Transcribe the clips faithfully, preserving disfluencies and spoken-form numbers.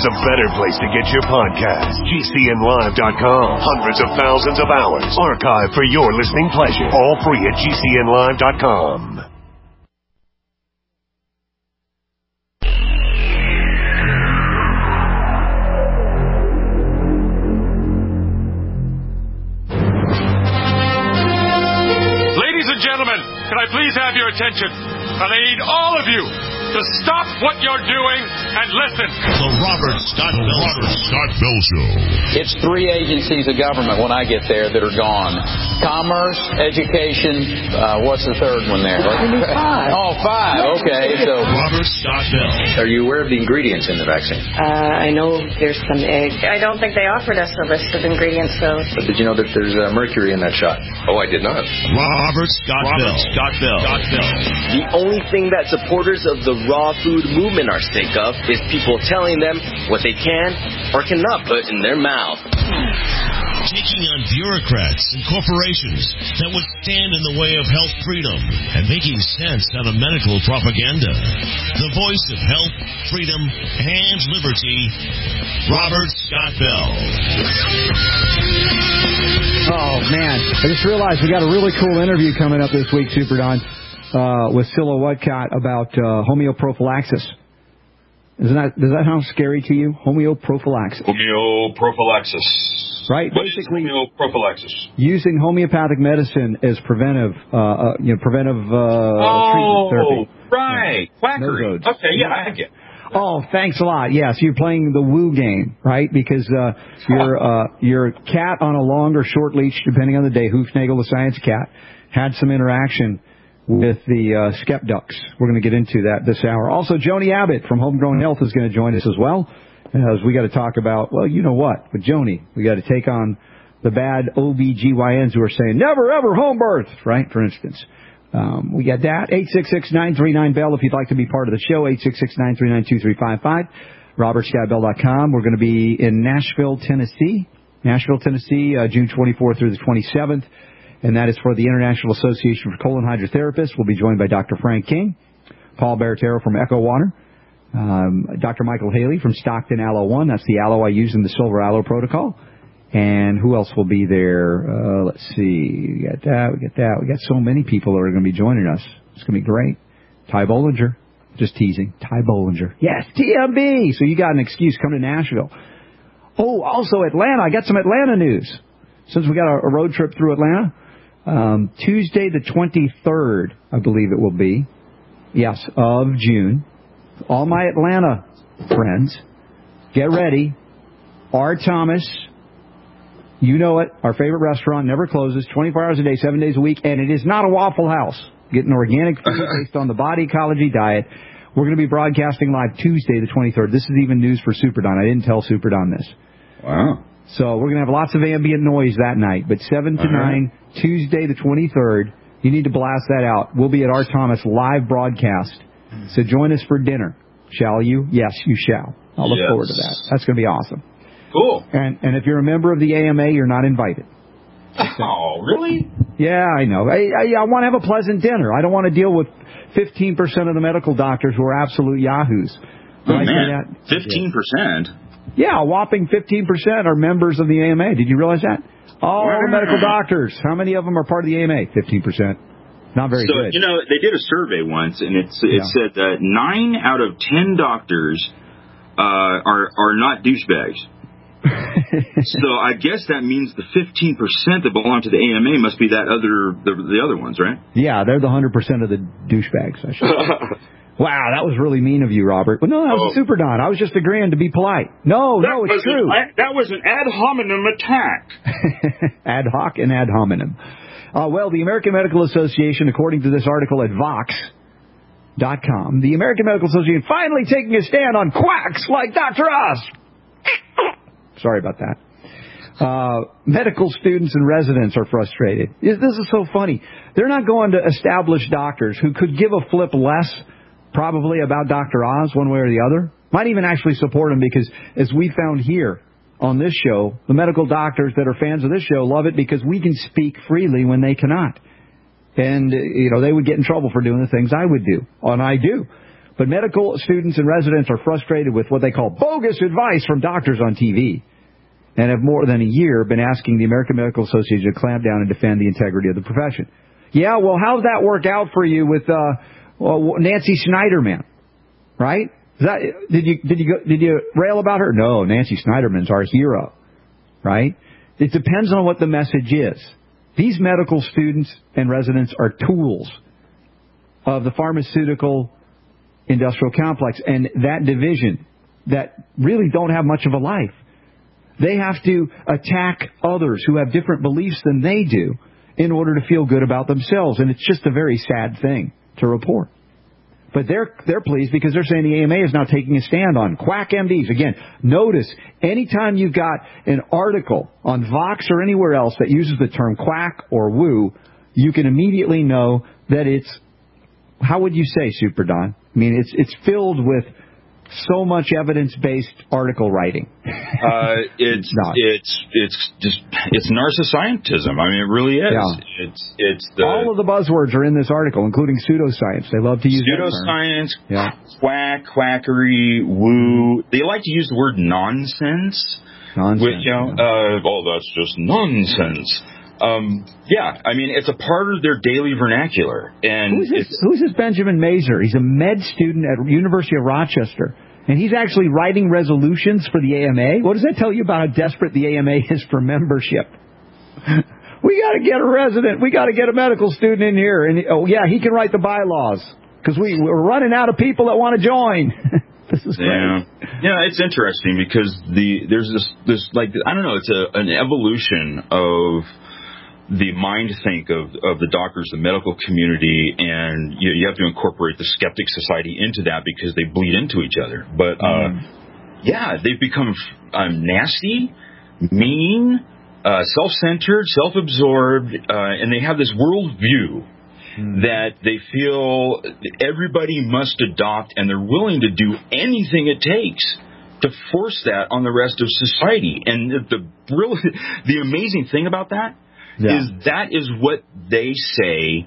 there's a better place to get your podcast. G C N live dot com. Hundreds of thousands of hours archived for your listening pleasure. All free at G C N live dot com. Ladies and gentlemen, can I please have your attention? And I need all of you to stop what you're doing and listen. The Robert Scott Bell, Robert Scott Bell Show. It's three agencies of government when I get there that are gone. Commerce, education, uh, what's the third one there? Five. Oh, five. Okay. So Robert Scott Bell. Are you aware of the ingredients in the vaccine? Uh, I know there's some egg. I don't think they offered us a list of ingredients, though. But did you know that there's uh, mercury in that shot? Oh, I did not. Robert Scott Robert Bell. Scott Bell. Scott Bell. The only thing that supporters of the raw food movement are sick of is people telling them what they can or cannot put in their mouth. Taking on bureaucrats and corporations that would stand in the way of health freedom and making sense out of medical propaganda. The voice of health, freedom, and liberty, Robert Scott Bell. Oh, man. I just realized we got a really cool interview coming up this week, Super Don, uh, with Scylla Whatcott about uh, homeoprophylaxis. Isn't that, does that sound scary to you? Homeoprophylaxis. Homeoprophylaxis. Right? What Basically, is homeoprophylaxis? using homeopathic medicine as preventive, uh, uh, you know, preventive uh, oh, treatment therapy. right. Quackery. No okay, yeah, I get it. Oh, thanks a lot. Yes, you're playing the woo game, right? Because uh, your uh, your cat on a long or short leash, depending on the day, Hoofnagel the science cat, had some interaction with the uh, skep ducks. We're going to get into that this hour. Also, Joni Abbott from Homegrown Health is going to join us as well, as we got to talk about, well, you know what, with Joni, we got to take on the bad O B G Y Ns who are saying, never, ever home birth, right, for instance. Um, we got that. eight six six, nine three nine, B E L L if you'd like to be part of the show. eight six six, nine three nine, two three five five. robert scott bell dot com. We're going to be in Nashville, Tennessee. Nashville, Tennessee, uh, June twenty-fourth through the twenty-seventh. And that is for the International Association for Colon Hydrotherapists. We'll be joined by Doctor Frank King, Paul Baratero from Echo Water, um, Doctor Michael Haley from Stockton Aloe One. That's the aloe I use in the Silver Aloe Protocol. And who else will be there? Uh, let's see. We got that. We got that. We got so many people that are going to be joining us. It's going to be great. Ty Bollinger. Just teasing. Ty Bollinger. Yes, T M B. So you got an excuse. Come to Nashville. Oh, also Atlanta. I got some Atlanta news. Since we got a, a road trip through Atlanta. Um, Tuesday the twenty-third, I believe it will be. Yes, of June. All my Atlanta friends, get ready. R. Thomas. You know it, our favorite restaurant, never closes, twenty-four hours a day, seven days a week, and it is not a Waffle House. Getting organic food based on the body ecology diet. We're going to be broadcasting live Tuesday the twenty-third. This is even news for Super Don. I didn't tell Super Don this. Wow. So we're going to have lots of ambient noise that night, but seven to nine, Tuesday the twenty-third. You need to blast that out. We'll be at R. Thomas live broadcast. So join us for dinner. Shall you? Yes, you shall. I'll look yes. forward to that. That's going to be awesome. Cool. And and if you're a member of the A M A, you're not invited. Oh, really? Yeah, I know. I, I, I want to have a pleasant dinner. I don't want to deal with fifteen percent of the medical doctors who are absolute yahoos. Oh, man. fifteen percent? Yeah, a whopping fifteen percent are members of the A M A. Did you realize that? All wow. the medical doctors. How many of them are part of the A M A? fifteen percent. Not very so, good. You know, they did a survey once, and it's, it yeah. said that nine out of ten doctors uh, are, are not douchebags. So I guess that means the fifteen percent that belong to the A M A must be that other the, the other ones, right? Yeah, they're the one hundred percent of the douchebags, I should say. Wow, that was really mean of you, Robert. Well, no, that was oh. Super Don. I was just agreeing to be polite. No, that no, it's true. An, that was an ad hominem attack. Ad hoc and ad hominem. Uh, well, the American Medical Association, according to this article at Vox dot com, the American Medical Association finally taking a stand on quacks like Doctor Oz. Sorry about that. Uh, medical students and residents are frustrated. This is so funny. They're not going to established doctors who could give a flip less probably about Doctor Oz one way or the other. Might even actually support him because, as we found here on this show, the medical doctors that are fans of this show love it because we can speak freely when they cannot. And, you know, they would get in trouble for doing the things I would do. And I do. But medical students and residents are frustrated with what they call bogus advice from doctors on T V, and have more than a year been asking the American Medical Association to clamp down and defend the integrity of the profession. Yeah, well, how'd that work out for you with uh, well, Nancy Schneiderman, right? Is that, did you did you go, did you rail about her? No, Nancy Schneiderman's our hero, right? It depends on what the message is. These medical students and residents are tools of the pharmaceutical industrial complex and that division that really don't have much of a life. They have to attack others who have different beliefs than they do in order to feel good about themselves. And it's just a very sad thing to report. But they're they're pleased because they're saying the A M A is now taking a stand on quack M Ds. Again, notice anytime you've got an article on Vox or anywhere else that uses the term quack or woo, you can immediately know that it's, how would you say, Super Don? I mean, it's it's filled with so much evidence-based article writing. uh, it's Not. it's it's just it's narcissism. I mean, it really is. Yeah. It's it's the all of the buzzwords are in this article, including pseudoscience. They love to use pseudoscience, that term. Yeah. quack, quackery, woo. They like to use the word nonsense. Nonsense. Which, you know, yeah. uh, oh, that's just nonsense. Um, yeah, I mean, it's a part of their daily vernacular. And who's this, it's, who's this Benjamin Mazur? He's a med student at University of Rochester, and he's actually writing resolutions for the A M A. What does that tell you about how desperate the A M A is for membership? We got to get a resident. We got to get a medical student in here. And oh, yeah, he can write the bylaws because we, we're running out of people that want to join. This is great. Yeah, yeah, it's interesting because the there's this this like I don't know, it's a an evolution of the mind think of, of the doctors, the medical community, and you, you have to incorporate the skeptic society into that because they bleed into each other. But, uh, mm. yeah, they've become um, nasty, mean, uh, self-centered, self-absorbed, uh, and they have this worldview mm. that they feel everybody must adopt, and they're willing to do anything it takes to force that on the rest of society. And the, the, real, the amazing thing about that Yeah. is that is what they say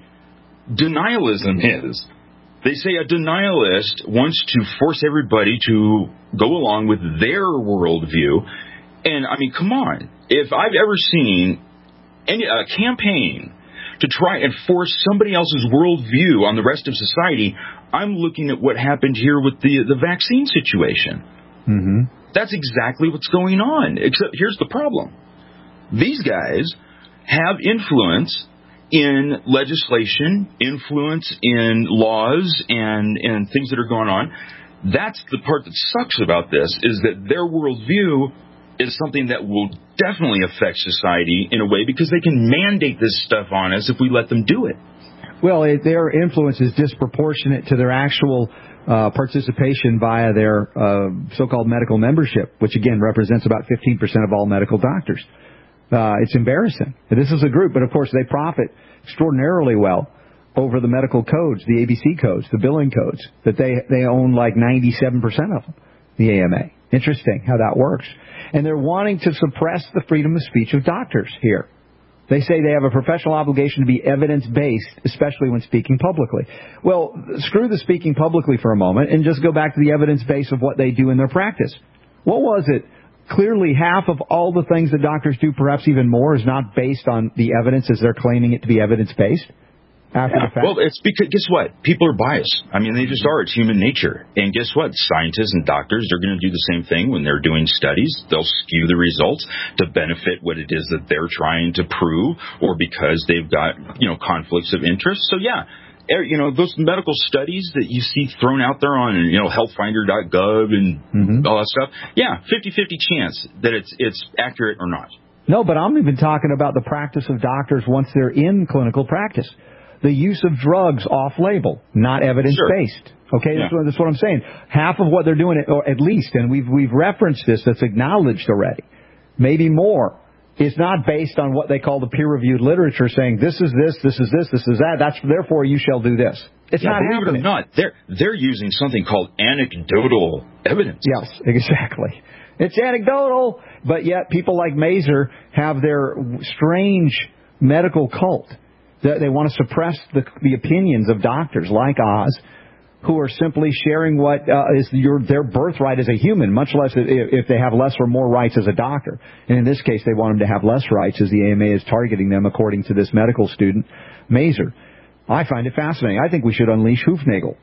denialism is. They say a denialist wants to force everybody to go along with their worldview. And, I mean, come on. If I've ever seen any a campaign to try and force somebody else's worldview on the rest of society, I'm looking at what happened here with the, the vaccine situation. Mm-hmm. That's exactly what's going on. Except here's the problem. These guys have influence in legislation, influence in laws and, and things that are going on. That's the part that sucks about this, is that their worldview is something that will definitely affect society in a way because they can mandate this stuff on us if we let them do it. Well, it, their influence is disproportionate to their actual uh, participation via their uh, so-called medical membership, which again represents about fifteen percent of all medical doctors. Uh, it's embarrassing. This is a group, but of course they profit extraordinarily well over the medical codes, the A B C codes, the billing codes, that they, they own like ninety-seven percent of them, the A M A. Interesting how that works. And they're wanting to suppress the freedom of speech of doctors here. They say they have a professional obligation to be evidence-based, especially when speaking publicly. Well, screw the speaking publicly for a moment and just go back to the evidence base of what they do in their practice. What was it? Clearly, half of all the things that doctors do, perhaps even more, is not based on the evidence as they're claiming it to be evidence-based after yeah, the fact. Well, it's because, guess what? People are biased. I mean, they just are. It's human nature. And guess what? Scientists and doctors, they're going to do the same thing when they're doing studies. They'll skew the results to benefit what it is that they're trying to prove, or because they've got, you know, conflicts of interest. So, yeah. You know, those medical studies that you see thrown out there on, you know, health finder dot gov and mm-hmm. all that stuff, yeah, fifty-fifty chance that it's it's accurate or not. No, but I'm even talking about the practice of doctors once they're in clinical practice. The use of drugs off-label, not evidence-based. Sure. Okay, yeah. that's, what, that's what I'm saying. Half of what they're doing, or at least, and we've we've referenced this, that's acknowledged already, maybe more, is not based on what they call the peer-reviewed literature saying this is this, this is this, this is that, that's therefore you shall do this. It's yeah, not believe happening. it or not, they're, they're using something called anecdotal evidence. Yes, exactly. It's anecdotal, but yet people like Mazur have their strange medical cult. They, they want to suppress the, the opinions of doctors like Oz, who are simply sharing what uh, is your, their birthright as a human, much less if, if they have less or more rights as a doctor. And in this case, they want them to have less rights, as the A M A is targeting them, according to this medical student, Mazer. I find it fascinating. I think we should unleash Hoofnagel.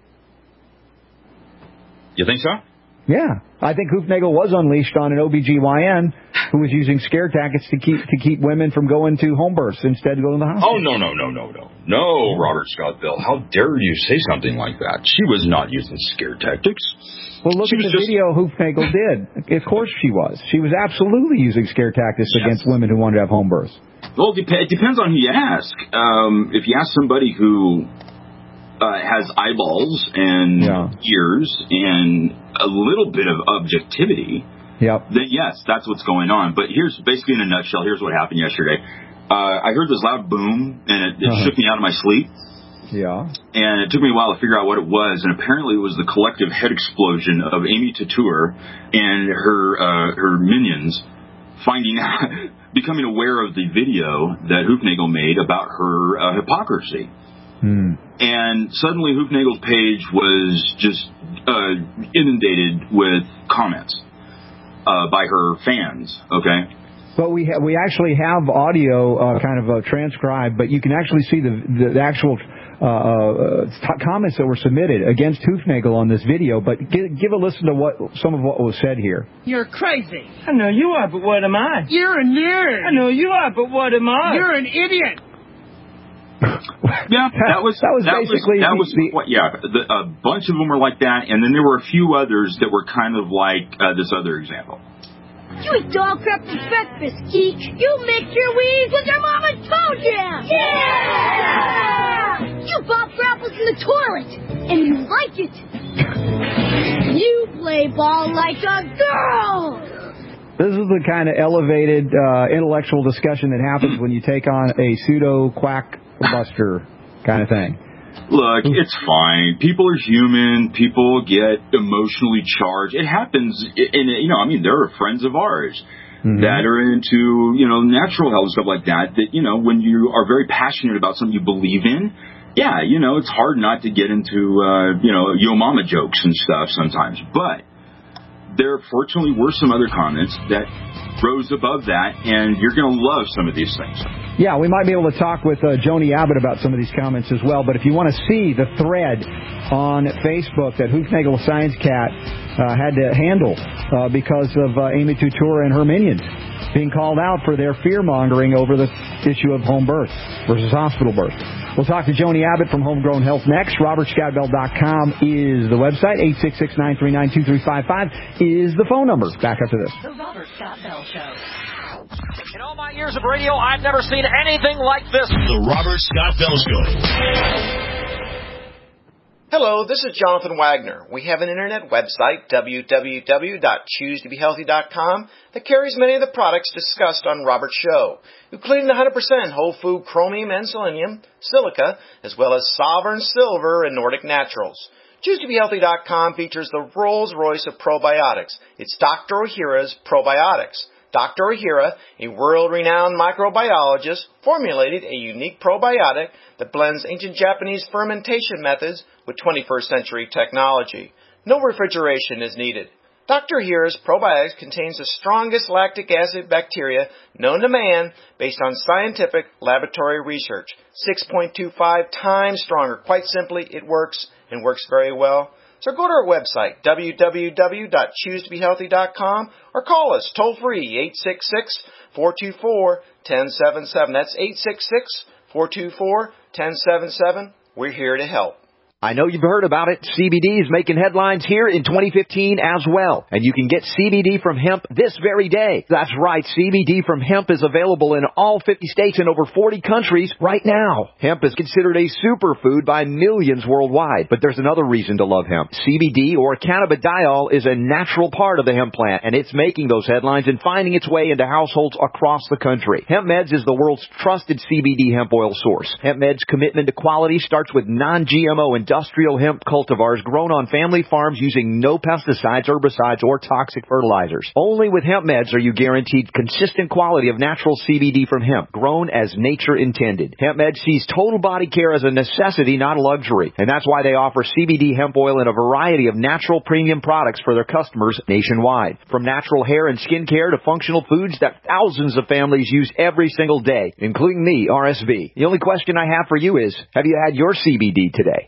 You think so? Yeah. I think Hoofnagel was unleashed on an O B G Y N who was using scare tactics to keep to keep women from going to home births, instead of going to the hospital. Oh, no, no, no, no, no. No, Robert Scott Bell. How dare you say something like that? She was not using scare tactics. Well, look she at the just... video Hoofnagel did. Of course she was. She was absolutely using scare tactics yes. against women who wanted to have home births. Well, it depends on who you ask. Um, if you ask somebody who uh, has eyeballs and yeah. ears and a little bit of objectivity, yep. then yes, that's what's going on. But here's basically in a nutshell, here's what happened yesterday. Uh, I heard this loud boom, and it, it uh-huh. shook me out of my sleep. Yeah. And it took me a while to figure out what it was, and apparently it was the collective head explosion of Amy Couture and her uh, her minions finding out, becoming aware of the video that Hoofnagel made about her uh, hypocrisy. Hmm. And suddenly Hoofnagel's page was just uh, inundated with comments uh, by her fans, okay? But we ha- we actually have audio uh, kind of uh, transcribed, but you can actually see the, the, the actual uh, uh, t- comments that were submitted against Hoofnagel on this video. But give, give a listen to what some of what was said here. You're crazy. I know you are, but what am I? You're a nerd. I know you are, but what am I? You're an idiot. Yeah, that was that was that basically was, that the, was what, yeah. The, a bunch of them were like that, and then there were a few others that were kind of like uh, this other example. You eat dog crap for breakfast, geek. You mix your weeds with your mama told you. Yeah! You bop for apples in the toilet, and you like it. You play ball like a girl. This is the kind of elevated uh, intellectual discussion that happens when you take on a pseudo quack buster kind of thing. Look, it's fine. People are human. People get emotionally charged. It happens. And, you know, I mean, there are friends of ours mm-hmm. that are into, you know, natural health and stuff like that, that, you know, when you are very passionate about something you believe in, yeah, you know, it's hard not to get into, uh, you know, yo mama jokes and stuff sometimes. But there fortunately were some other comments that rose above that, and you're going to love some of these things. Yeah, we might be able to talk with uh, Joni Abbott about some of these comments as well, but if you want to see the thread on Facebook that Hoofnagel Science Cat uh, had to handle uh, because of uh, Amy Couture and her minions being called out for their fear-mongering over the issue of home birth versus hospital birth. We'll talk to Joni Abbott from Homegrown Health next. Robert Scott Bell dot com is the website. eight six six, nine three nine, two three five five is the phone number. Back after this. The Robert Scott Bell Show. In all my years of radio, I've never seen anything like this. The Robert Scott Bell Show. Hello, this is Jonathan Wagner. We have an internet website, w w w dot choose to be healthy dot com, that carries many of the products discussed on Robert's show, including the one hundred percent whole food chromium and selenium, silica, as well as Sovereign Silver and Nordic Naturals. choose to be healthy dot com features the Rolls-Royce of probiotics. It's Doctor Ohhira's Probiotics. Doctor Ohhira, a world-renowned microbiologist, formulated a unique probiotic that blends ancient Japanese fermentation methods with twenty-first century technology. No refrigeration is needed. Doctor Ohhira's probiotics contains the strongest lactic acid bacteria known to man based on scientific laboratory research. six point two five times stronger. Quite simply, it works and works very well. So go to our website, w w w dot choose to be healthy dot com, or call us toll-free, eight six six, four two four, one zero seven seven. That's eight six six, four two four, one zero seven seven. We're here to help. I know you've heard about it. C B D is making headlines here in twenty fifteen as well. And you can get C B D from hemp this very day. That's right. C B D from hemp is available in all fifty states and over forty countries right now. Hemp is considered a superfood by millions worldwide. But there's another reason to love hemp. C B D, or cannabidiol, is a natural part of the hemp plant, and it's making those headlines and finding its way into households across the country. Hemp Meds is the world's trusted C B D hemp oil source. Hemp Meds' commitment to quality starts with non G M O and industrial hemp cultivars grown on family farms using no pesticides, herbicides, or toxic fertilizers. Only with Hemp Meds are you guaranteed consistent quality of natural C B D from hemp, grown as nature intended. Hemp Meds sees total body care as a necessity, not a luxury. And that's why they offer C B D hemp oil in a variety of natural premium products for their customers nationwide. From natural hair and skin care to functional foods that thousands of families use every single day, including me, R S V. The only question I have for you is, have you had your C B D today?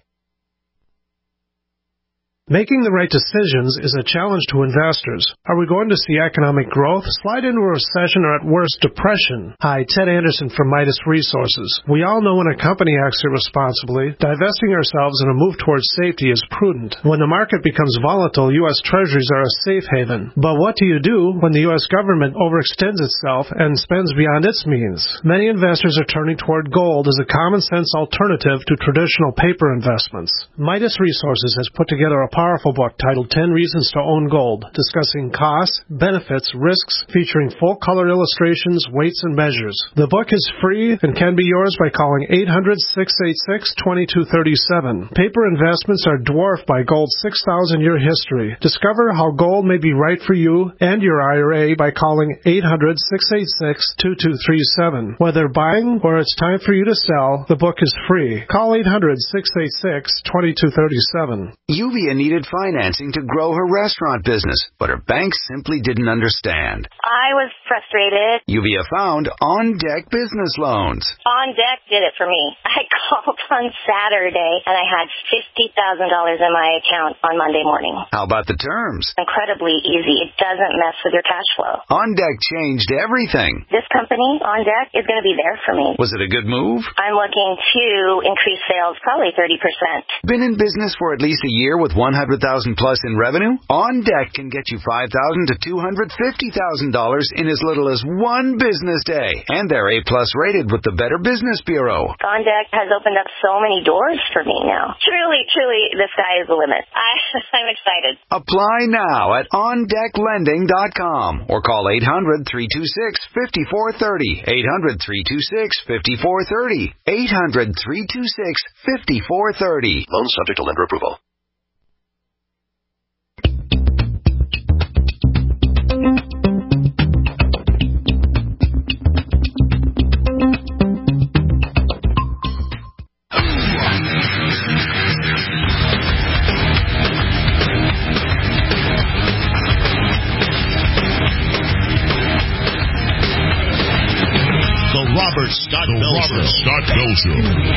Making the right decisions is a challenge to investors. Are we going to see economic growth, slide into a recession, or at worst, depression? Hi, Ted Anderson from Midas Resources. We all know when a company acts irresponsibly, divesting ourselves in a move towards safety is prudent. When the market becomes volatile, U S Treasuries are a safe haven. But what do you do when the U S government overextends itself and spends beyond its means? Many investors are turning toward gold as a common-sense alternative to traditional paper investments. Midas Resources has put together a powerful book titled ten Reasons to Own Gold, discussing costs, benefits, risks, featuring full-color illustrations, weights, and measures. The book is free and can be yours by calling eight hundred, six eight six, two two three seven. Paper investments are dwarfed by gold's six thousand year history. Discover how gold may be right for you and your I R A by calling eight hundred, six eight six, two two three seven. Whether buying or it's time for you to sell, the book is free. Call eight hundred, six eight six, two two three seven. Uvia needed financing to grow her restaurant business, but her bank simply didn't understand. I was frustrated. Uvia found On Deck Business Loans. On Deck did it for me. I called on Saturday, and I had fifty thousand dollars in my account on Monday morning. How about the terms? Incredibly easy. It doesn't mess with your cash flow. On Deck changed everything. This company, On Deck, is going to be there for me. Was it a good move? I'm looking to increase sales probably thirty percent. Been in business for at least a year with one hundred thousand dollars plus in revenue? On Deck can get you five thousand dollars to two hundred fifty thousand dollars in as little as one business day. And they're A plus rated with the Better Business Bureau. On Deck has opened up so many doors for me now. Truly, truly, the sky is the limit. I, I'm excited. Apply now at on deck lending dot com or call eight hundred, three two six, five four three zero. eight hundred, three two six, five four three zero. eight hundred, three two six, five four three zero. Loan subject to lender approval. Robert Scott Bell Show. Scott Bell Show.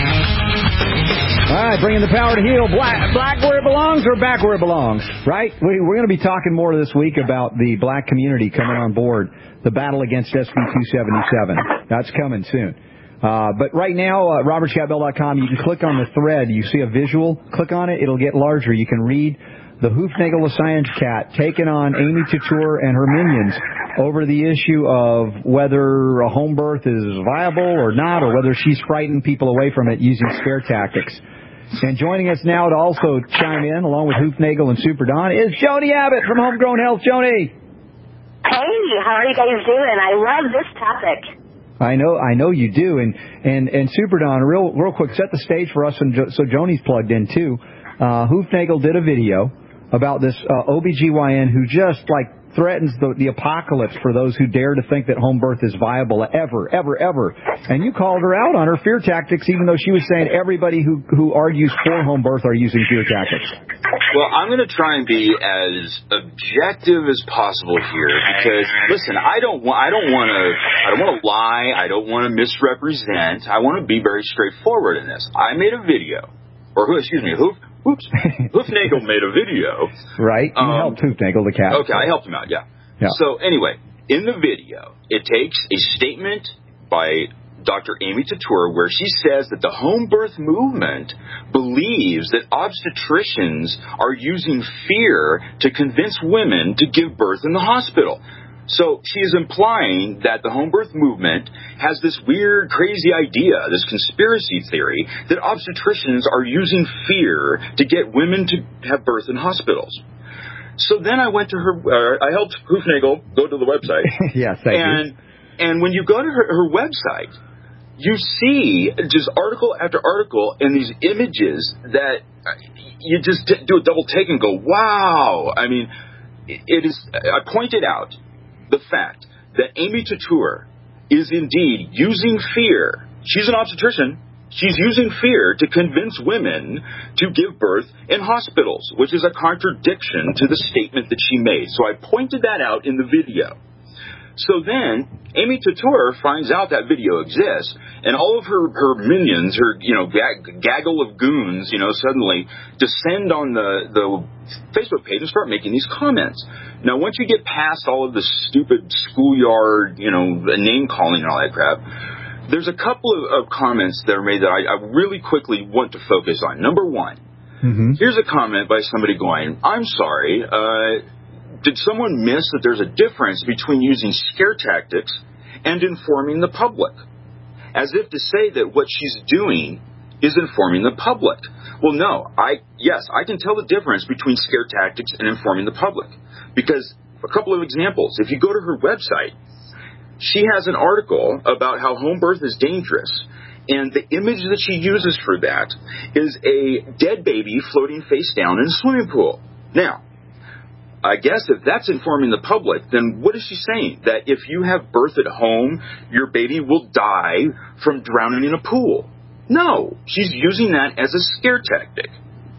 All right, bringing the power to heal. Black, black where it belongs or back where it belongs, right? We, we're going to be talking more this week about the black community coming on board, the battle against S B two seventy-seven. That's coming soon. Uh, but right now, uh, robert scott bell dot com, you can click on the thread. You see a visual. Click on it. It'll get larger. You can read the Hoofnagel LaScience cat taking on Amy Couture and her minions over the issue of whether a home birth is viable or not, or whether she's frightened people away from it using scare tactics. And joining us now to also chime in, along with Hoofnagel and Super Don, is Joni Abbott from Homegrown Health. Joni. Hey, how are you guys doing? I love this topic. I know, I know you do. And and and Super Don, real real quick, set the stage for us, and jo- so Joni's plugged in too. Uh, Hoofnagel did a video about this uh, O B G Y N who just like threatens the, the apocalypse for those who dare to think that home birth is viable ever, ever, ever. And you called her out on her fear tactics, even though she was saying everybody who, who argues for home birth are using fear tactics. Well, I'm going to try and be as objective as possible here because, listen, I don't want, I don't want to, I don't want to lie. I don't want to misrepresent. I want to be very straightforward in this. I made a video, or who, excuse me, who? Oops. Hoofnagel made a video. Right. You um, helped Hoofnagel, the cat. Okay, I helped him out, yeah. yeah. So, anyway, in the video, it takes a statement by Doctor Amy Couture where she says that the home birth movement believes that obstetricians are using fear to convince women to give birth in the hospital. So she is implying that the home birth movement has this weird, crazy idea, this conspiracy theory, that obstetricians are using fear to get women to have birth in hospitals. So then I went to her, uh, I helped Hoofnagel go to the website. Yes, thank and, you. And when you go to her, her website, you see just article after article and these images that you just do a double take and go, wow. I mean, it is. I pointed out the fact that Amy Couture is indeed using fear. She's an obstetrician. She's using fear to convince women to give birth in hospitals, which is a contradiction to the statement that she made. So I pointed that out in the video. So then, Amy Couture finds out that video exists, and all of her, her minions, her, you know, gag, gaggle of goons, you know, suddenly descend on the, the Facebook page and start making these comments. Now, once you get past all of the stupid schoolyard, you know, name-calling and all that crap, there's a couple of, of comments that are made that I, I really quickly want to focus on. Number one, mm-hmm. here's a comment by somebody going, I'm sorry, uh... did someone miss that there's a difference between using scare tactics and informing the public? As if to say that what she's doing is informing the public. Well, no. I yes, I can tell the difference between scare tactics and informing the public. Because, a couple of examples. If you go to her website, she has an article about how home birth is dangerous. And the image that she uses for that is a dead baby floating face down in a swimming pool. Now, I guess if that's informing the public, then what is she saying? That if you have birth at home, your baby will die from drowning in a pool? No, she's using that as a scare tactic.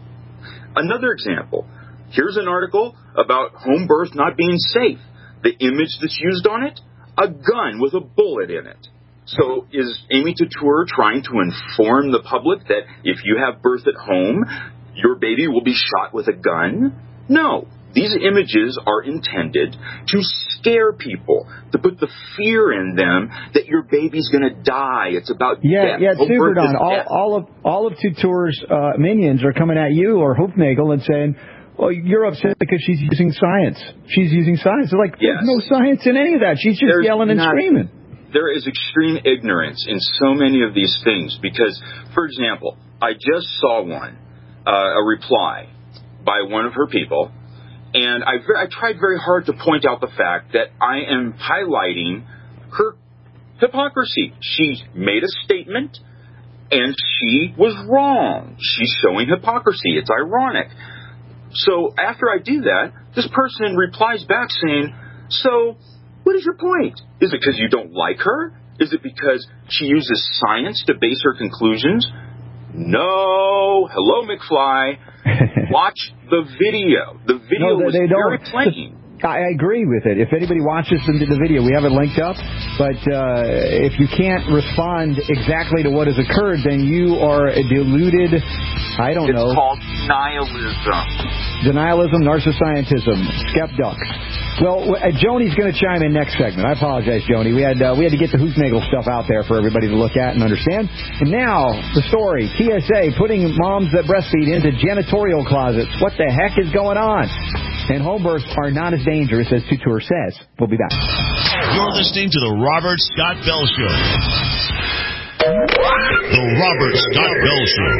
Another example. Here's an article about home birth not being safe. The image that's used on it? A gun with a bullet in it. So is Amy Couture trying to inform the public that if you have birth at home, your baby will be shot with a gun? No. These images are intended to scare people, to put the fear in them that your baby's going to die. It's about yeah, death. Yeah, Home Super birth Don. is All, death. all of all of Couture's uh, minions are coming at you or Hoofnagel and saying, well, you're upset because she's using science. She's using science. They're like, yes. There's no science in any of that. She's just There's yelling and not, screaming. There is extreme ignorance in so many of these things because, for example, I just saw one, uh, a reply by one of her people. And I, I tried very hard to point out the fact that I am highlighting her hypocrisy. She made a statement, and she was wrong. She's showing hypocrisy. It's ironic. So after I do that, this person replies back saying, so what is your point? Is it because you don't like her? Is it because she uses science to base her conclusions? No. Hello, McFly. Watch the video. The video no, was they very don't. plain. I agree with it. If anybody watches the video, we have it linked up. But uh, if you can't respond exactly to what has occurred, then you are a deluded, I don't it's know. It's called nihilism. Denialism, narcissism, skepducks. Well, uh, Joni's going to chime in next segment. I apologize, Joni. We had uh, we had to get the Hoofnagel stuff out there for everybody to look at and understand. And now, the story. T S A putting moms that breastfeed into janitorial closets. What the heck is going on? And home births are not as dangerous as Couture says. We'll be back. You're listening to The Robert Scott Bell Show. The Robert Scott Bell Show.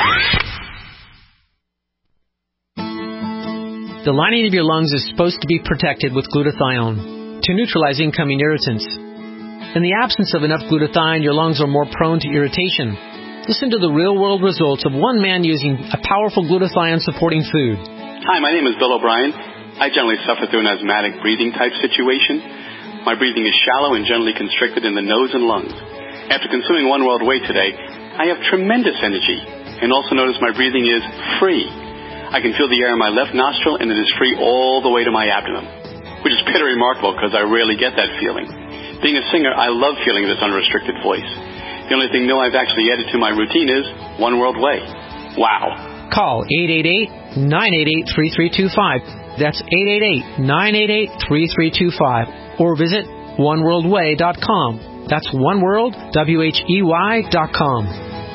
The lining of your lungs is supposed to be protected with glutathione to neutralize incoming irritants. In the absence of enough glutathione, your lungs are more prone to irritation. Listen to the real-world results of one man using a powerful glutathione-supporting food. Hi, my name is Bill O'Brien. I generally suffer through an asthmatic breathing type situation. My breathing is shallow and generally constricted in the nose and lungs. After consuming One World Whey today, I have tremendous energy and also notice my breathing is free. I can feel the air in my left nostril and it is free all the way to my abdomen, which is pretty remarkable because I rarely get that feeling. Being a singer, I love feeling this unrestricted voice. The only thing new I've actually added to my routine is One World Whey. Wow. Call eight eight eight, nine eight eight, three three two five. That's eight eight eight, nine eight eight, three three two five. Or visit one world way dot com. That's oneworld, W H E Y dot com.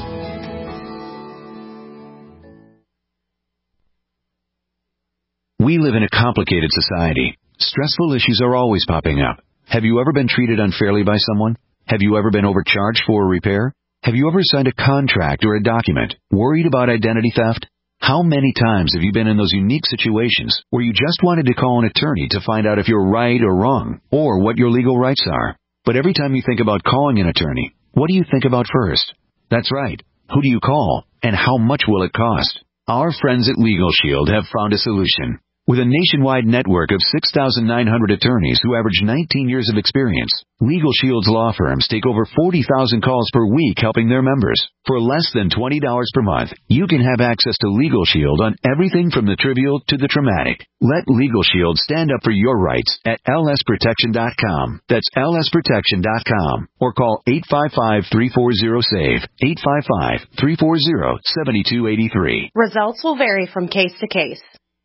We live in a complicated society. Stressful issues are always popping up. Have you ever been treated unfairly by someone? Have you ever been overcharged for a repair? Have you ever signed a contract or a document worried about identity theft? How many times have you been in those unique situations where you just wanted to call an attorney to find out if you're right or wrong, or what your legal rights are? But every time you think about calling an attorney, What do you think about first? That's right. Who do you call? And how much will it cost? Our friends at Legal Shield have found a solution. With a nationwide network of six thousand nine hundred attorneys who average nineteen years of experience, Legal Shield's law firms take over forty thousand calls per week helping their members. For less than twenty dollars per month, you can have access to Legal Shield on everything from the trivial to the traumatic. Let Legal Shield stand up for your rights at L S protection dot com. That's L S protection dot com. Or call eight five five, three four zero, S A V E, eight five five, three four zero, seven two eight three. Results will vary from case to case.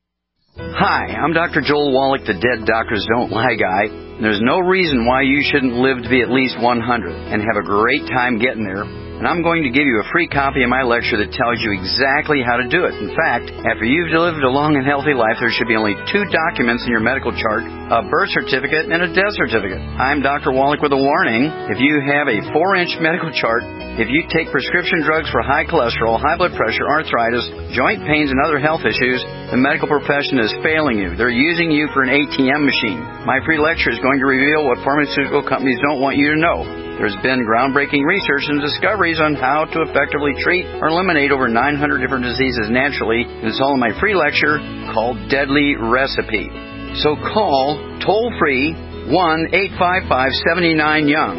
Hi, I'm Doctor Joel Wallach, the Dead Doctors Don't Lie guy. There's no reason why you shouldn't live to be at least one hundred and have a great time getting there. And I'm going to give you a free copy of my lecture that tells you exactly how to do it. In fact, after you've lived a long and healthy life, there should be only two documents in your medical chart, a birth certificate and a death certificate. I'm Doctor Wallach with a warning. If you have a four-inch medical chart, if you take prescription drugs for high cholesterol, high blood pressure, arthritis, joint pains, and other health issues, the medical profession is failing you. They're using you for an A T M machine. My free lecture is going to reveal what pharmaceutical companies don't want you to know. There's been groundbreaking research and discoveries on how to effectively treat or eliminate over nine hundred different diseases naturally. And it's all in my free lecture called Deadly Recipe. So call toll-free one eight five five, seven nine, young.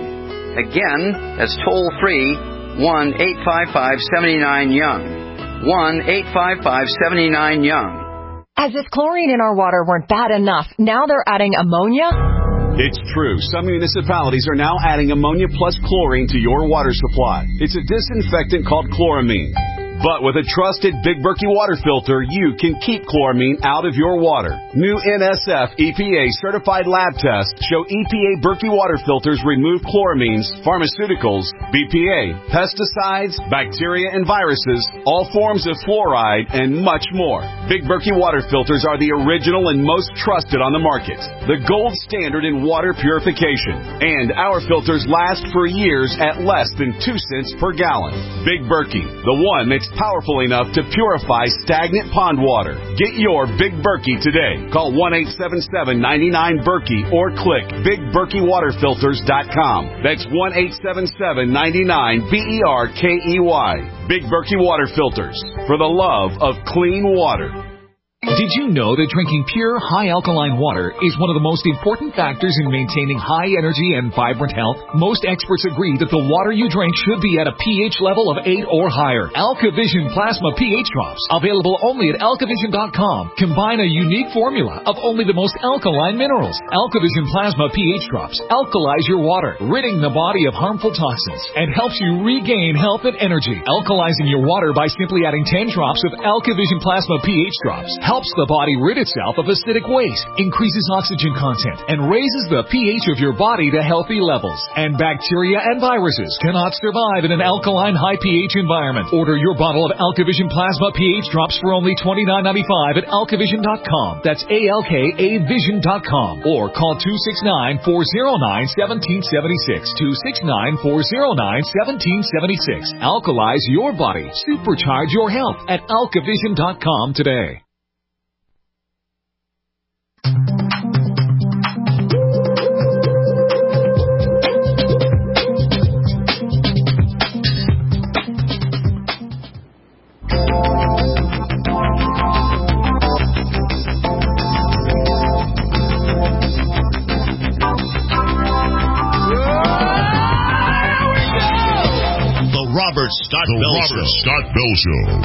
Again, that's toll-free one eight five five, seven nine, young. one eight five five, seven nine, young. As if chlorine in our water weren't bad enough, now they're adding ammonia? It's true. Some municipalities are now adding ammonia plus chlorine to your water supply. It's a disinfectant called chloramine. But with a trusted Big Berkey water filter, you can keep chloramine out of your water. New N S F E P A certified lab tests show E P A Berkey water filters remove chloramines, pharmaceuticals, B P A, pesticides, bacteria and viruses, all forms of fluoride, and much more. Big Berkey water filters are the original and most trusted on the market. The gold standard in water purification. And our filters last for years at less than two cents per gallon. Big Berkey, the one that's powerful enough to purify stagnant pond water. Get your Big Berkey today. Call one eight seven seven, nine nine, Berkey or click big berkey water filters dot com. That's one eight seven seven, nine nine, B E R K E Y. Big Berkey Water Filters, for the love of clean water. Did you know that drinking pure, high alkaline water is one of the most important factors in maintaining high energy and vibrant health? Most experts agree that the water you drink should be at a pH level of eight or higher. AlkaVision Plasma pH Drops, available only at alkavision dot com, combine a unique formula of only the most alkaline minerals. AlkaVision Plasma pH Drops alkalize your water, ridding the body of harmful toxins, and helps you regain health and energy. Alkalizing your water by simply adding ten drops of AlkaVision Plasma pH Drops helps the body rid itself of acidic waste, increases oxygen content, and raises the pH of your body to healthy levels. And bacteria and viruses cannot survive in an alkaline high pH environment. Order your bottle of AlkaVision Plasma pH Drops for only twenty-nine ninety-five at alkavision dot com. That's A L K A vision dot com. Or call two six nine, four zero nine, one seven seven six. two six nine, four zero nine, one seven seven six. Alkalize your body. Supercharge your health at alkavision dot com today. Robert Scott the Bell Robert Show. Scott Bell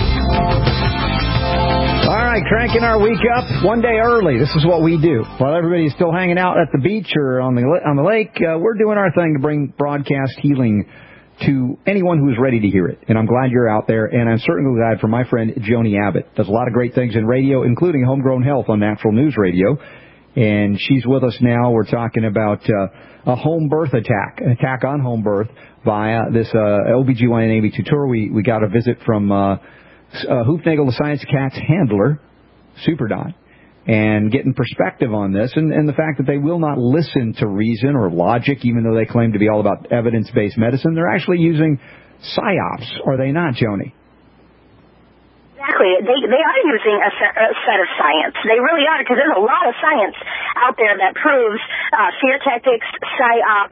Show. All right, cranking our week up one day early. This is what we do. While everybody's still hanging out at the beach or on the on the lake, uh, we're doing our thing to bring broadcast healing to anyone who's ready to hear it. And I'm glad you're out there, and I'm certainly glad for my friend Joni Abbott. Does a lot of great things in radio, including Homegrown Health on Natural News Radio. And she's with us now. We're talking about uh, a home birth attack, an attack on home birth via this uh, O B G Y N A B tutor. We, we got a visit from uh, uh, Hoofnagel, the Science Cat's handler, Super Don, and getting perspective on this and, and the fact that they will not listen to reason or logic, even though they claim to be all about evidence-based medicine. They're actually using psyops, are they not, Joni? Exactly. They they are using a set, a set of science. They really are, because there's a lot of science out there that proves uh, fear tactics, psyops,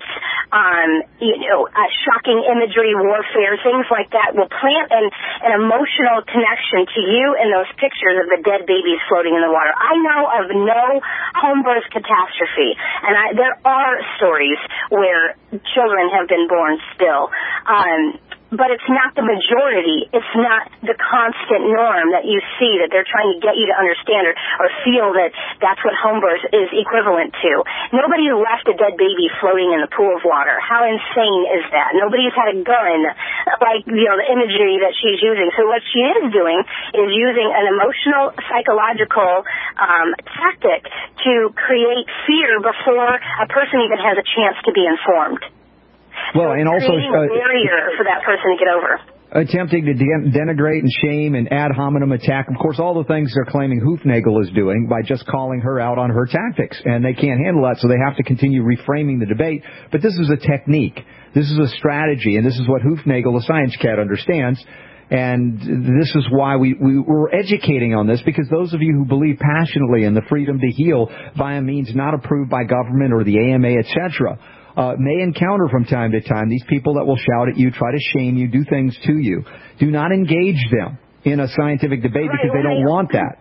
um, you know, uh, shocking imagery, warfare, things like that will plant an, an emotional connection to you in those pictures of the dead babies floating in the water. I know of no home birth catastrophe, and I, there are stories where children have been born still. Um, But it's not the majority. It's not the constant norm that you see that they're trying to get you to understand or, or feel that that's what home birth is equivalent to. Nobody left a dead baby floating in the pool of water. How insane is that? Nobody's had a gun like, you know, the imagery that she's using. So what she is doing is using an emotional, psychological um, tactic to create fear before a person even has a chance to be informed. Well, so and also creating a barrier for that person to get over. Attempting to de- denigrate and shame and ad hominem attack, of course, all the things they're claiming Hoofnagel is doing by just calling her out on her tactics. And they can't handle that, so they have to continue reframing the debate. But this is a technique. This is a strategy, and this is what Hoofnagel, the science cat, understands. And this is why we, we, we're educating on this, because those of you who believe passionately in the freedom to heal via means not approved by government or the A M A, et cetera, Uh, may encounter from time to time these people that will shout at you, try to shame you, do things to you. Do not engage them in a scientific debate because they don't want that.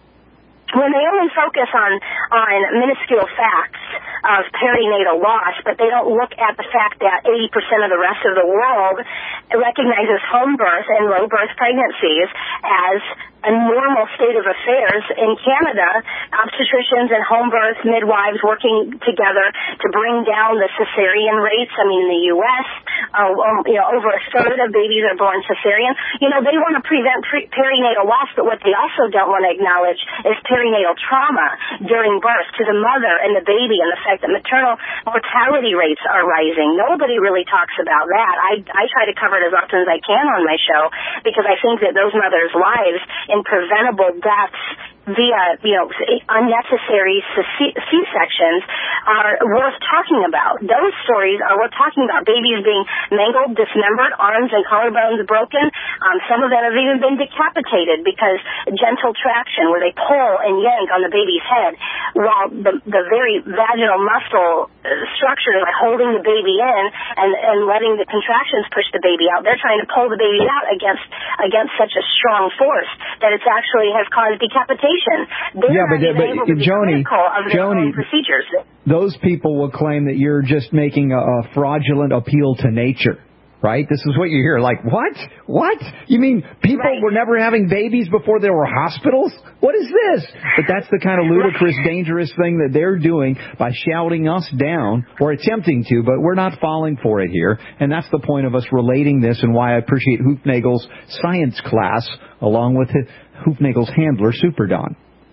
When they only focus on, on minuscule facts of perinatal loss, but they don't look at the fact that eighty percent of the rest of the world recognizes home birth and low birth pregnancies as a normal state of affairs. In Canada, obstetricians and home birth midwives working together to bring down the cesarean rates. I mean, in the U S, uh, um, you know, over a third of babies are born cesarean. You know, they want to prevent pre- perinatal loss, but what they also don't want to acknowledge is perinatal trauma during birth to the mother and the baby, and the fact that maternal mortality rates are rising. Nobody really talks about that. I, I try to cover it as often as I can on my show, because I think that those mothers' lives in preventable deaths via, you know, unnecessary C-sections are worth talking about. Those stories are worth talking about. Babies being mangled, dismembered, arms and collarbones broken. Um, some of them have even been decapitated because gentle traction, where they pull and yank on the baby's head, while the, the very vaginal muscle structure is like holding the baby in and, and letting the contractions push the baby out. They're trying to pull the baby out against against such a strong force that it's actually has caused decapitation. They're yeah, but, but Joni, Joni, procedures. Those people will claim that you're just making a, a fraudulent appeal to nature, right? This is what you hear. Like, what? What? You mean people right. were never having babies before there were hospitals? What is this? But that's the kind of ludicrous, dangerous thing that they're doing by shouting us down, or attempting to, but we're not falling for it here. And that's the point of us relating this, and why I appreciate Hoofnagel's science class, along with Hoofnagel's handler, Super Don.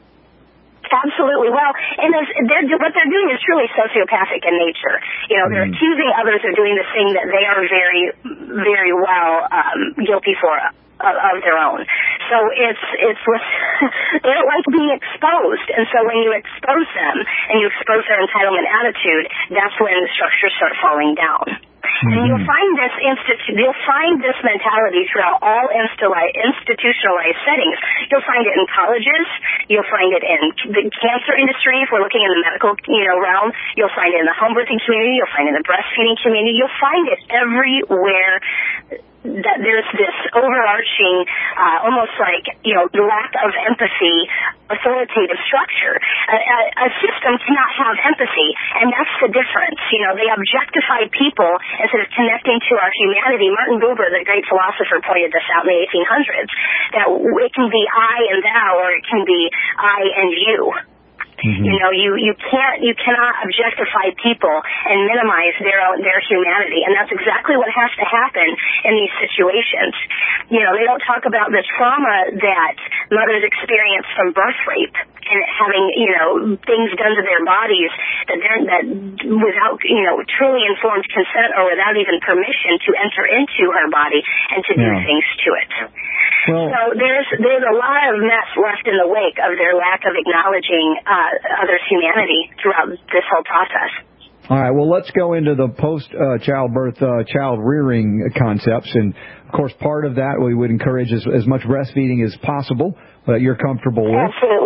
Absolutely. Well, and they're, what they're doing is truly sociopathic in nature. You know, they're mm. accusing others of doing the thing that they are very, very well um, guilty for of, of their own. So it's it's they don't like being exposed, and so when you expose them and you expose their entitlement attitude, that's when the structures start falling down. Mm-hmm. And you'll find this institu- you'll find this mentality throughout all institutionalized settings. You'll find it in colleges. You'll find it in the cancer industry. If we're looking in the medical, you know, realm, you'll find it in the home birthing community. You'll find it in the breastfeeding community. You'll find it everywhere. That there's this overarching, uh, almost like, you know, lack of empathy, authoritative structure. A, a, a system cannot have empathy, and that's the difference. You know, they objectify people instead of connecting to our humanity. Martin Buber, the great philosopher, pointed this out in the eighteen hundreds, that it can be I and thou, or it can be I and you. Mm-hmm. You know, you, you can't, you cannot objectify people and minimize their own, their humanity. And that's exactly what has to happen in these situations. You know, they don't talk about the trauma that mothers experience from birth rape and having, you know, things done to their bodies that they're, that without, you know, truly informed consent or without even permission to enter into her body and to do yeah. things to it. Well, so there's there's a lot of mess left in the wake of their lack of acknowledging uh, others' humanity throughout this whole process. All right, well, let's go into the post-childbirth, uh, child-rearing concepts. And, of course, part of that we would encourage as, as much breastfeeding as possible that you're comfortable with. Absolutely.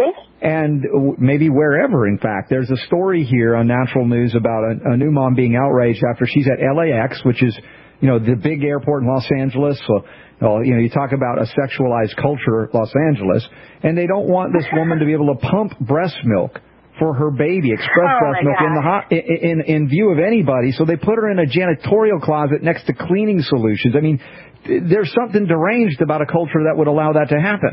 and maybe wherever, in fact. There's a story here on Natural News about a, a new mom being outraged after she's at L A X, which is, you know, the big airport in Los Angeles. So, well, you know, you talk about a sexualized culture, Los Angeles, and they don't want this woman to be able to pump breast milk for her baby, express oh breast milk in the hot, in, in in view of anybody. So they put her in a janitorial closet next to cleaning solutions. I mean, there's something deranged about a culture that would allow that to happen.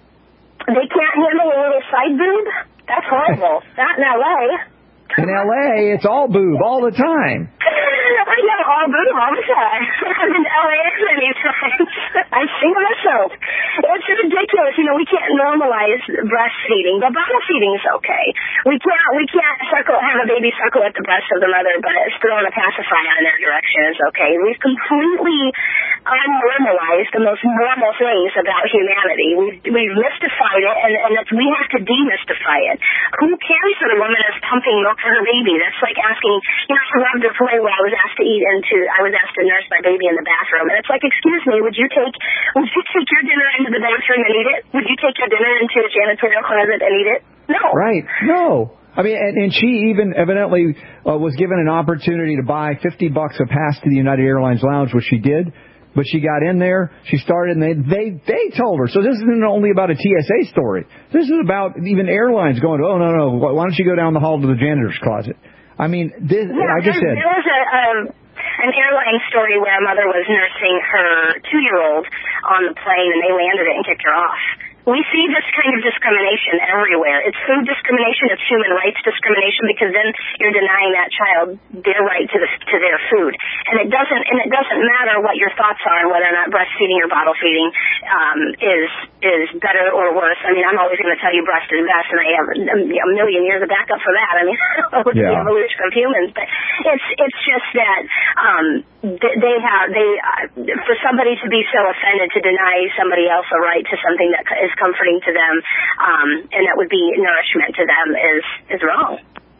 They can't handle a little side boob? That's horrible. Not in L A. In L A, it's all boob all the time. I know all boob all the time. I'm in L A X many times. I've seen it myself. It's ridiculous. You know, we can't normalize breastfeeding, but bottle feeding is okay. We can't we can't suckle, have a baby suckle at the breast of the mother, but throwing a pacifier in their direction is okay. We've completely unnormalized the most normal things about humanity. We've, we've mystified it, and, and it's, we have to demystify it. Who cares that a woman is pumping milk for her baby? That's like asking, you know, I loved to play where I was asked to eat into, I was asked to nurse my baby in the bathroom, and it's like, excuse me, would you take, would you take your dinner into the bathroom and eat it? Would you take your dinner into a janitorial closet and eat it? No. Right. No. I mean, and, and she even evidently uh, was given an opportunity to buy fifty bucks a pass to the United Airlines Lounge, which she did. But she got in there, she started, and they, they they told her. So this isn't only about a T S A story. This is about even airlines going, oh, no, no, why don't you go down the hall to the janitor's closet? I mean, this, yeah, I just said. There was a, um, an airline story where a mother was nursing her two-year-old on the plane, and they landed it and kicked her off. We see this kind of discrimination everywhere. It's food discrimination, it's human rights discrimination, because then you're denying that child their right to the, to their food. And it doesn't and it doesn't matter what your thoughts are on whether or not breastfeeding or bottle feeding um, is is better or worse. I mean, I'm always going to tell you breast is best, and I have a million years of backup for that. I mean, with yeah. the evolution of humans, but it's it's just that um, they have they uh, for somebody to be so offended to deny somebody else a right to something that is comforting to them, um, and that would be nourishment to them, is is wrong.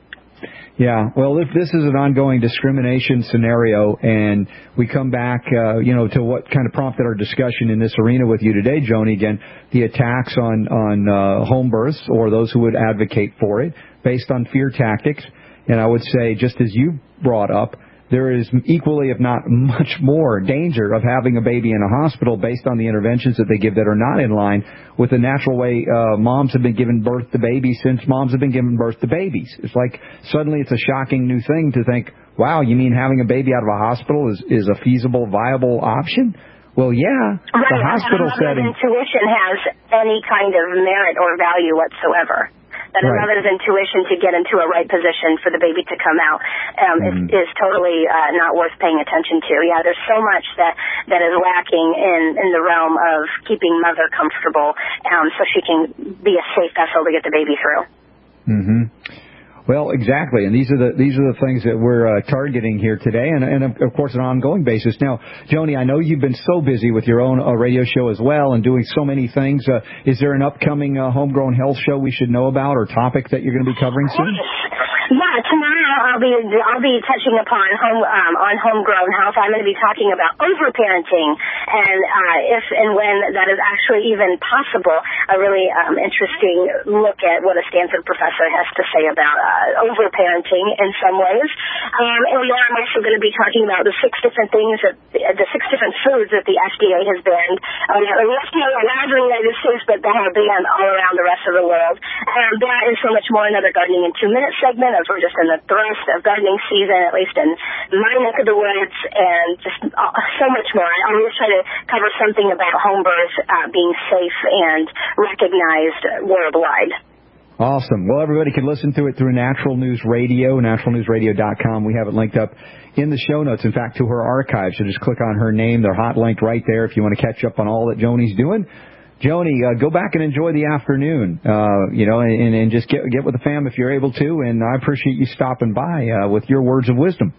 Yeah, well, if this is an ongoing discrimination scenario, and we come back, uh, you know, to what kind of prompted our discussion in this arena with you today, Joni, again, the attacks on, on uh, home births, or those who would advocate for it, based on fear tactics. And I would say, just as you brought up, there is equally, if not much more, danger of having a baby in a hospital based on the interventions that they give that are not in line with the natural way uh, moms have been giving birth to babies since moms have been giving birth to babies. It's like suddenly it's a shocking new thing to think, wow, you mean having a baby out of a hospital is, is a feasible, viable option? Well, yeah, right. The hospital and setting. Intuition has any kind of merit or value whatsoever. That a right. mother's intuition to get into a right position for the baby to come out um, mm. is, is totally uh, not worth paying attention to. Yeah, there's so much that, that is lacking in, in the realm of keeping mother comfortable um, so she can be a safe vessel to get the baby through. Mm-hmm. Well, exactly, and these are the these are the things that we're uh, targeting here today, and, and of course, on an ongoing basis. Now, Joni, I know you've been so busy with your own uh, radio show as well, and doing so many things. Uh, is there an upcoming uh, homegrown health show we should know about, or topic that you're going to be covering soon? Yeah, tomorrow I'll be I'll be touching upon home um, on homegrown health. I'm going to be talking about overparenting, and uh, if and when that is actually even possible. A really um, interesting look at what a Stanford professor has to say about uh, overparenting in some ways. Um, and then I'm also going to be talking about the six different things that the six different foods that the F D A has banned. Um, the F D A allowed in the United States, but they have banned all around the rest of the world. And that is so much more. Another gardening in two minute segment. As we're just in the thrust of gardening season, at least in my neck of the woods, and just so much more. I always try to cover something about home birth uh, being safe and recognized worldwide. Awesome. Well, everybody can listen to it through Natural News Radio, natural news radio dot com. We have it linked up in the show notes, in fact, to her archive. So just click on her name. They're hot linked right there if you want to catch up on all that Joni's doing. Joni, uh, go back and enjoy the afternoon, uh, you know, and, and just get get with the fam if you're able to. And I appreciate you stopping by uh, with your words of wisdom.